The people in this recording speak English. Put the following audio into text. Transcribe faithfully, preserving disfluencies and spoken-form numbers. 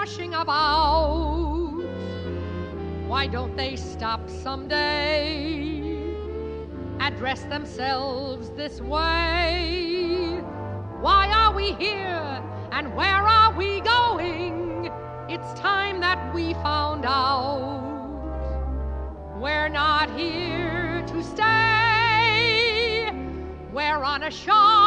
rushing about. Why don't they stop someday, address themselves this way? Why are we here and where are we going? It's time that we found out. We're not here to stay. We're on a shore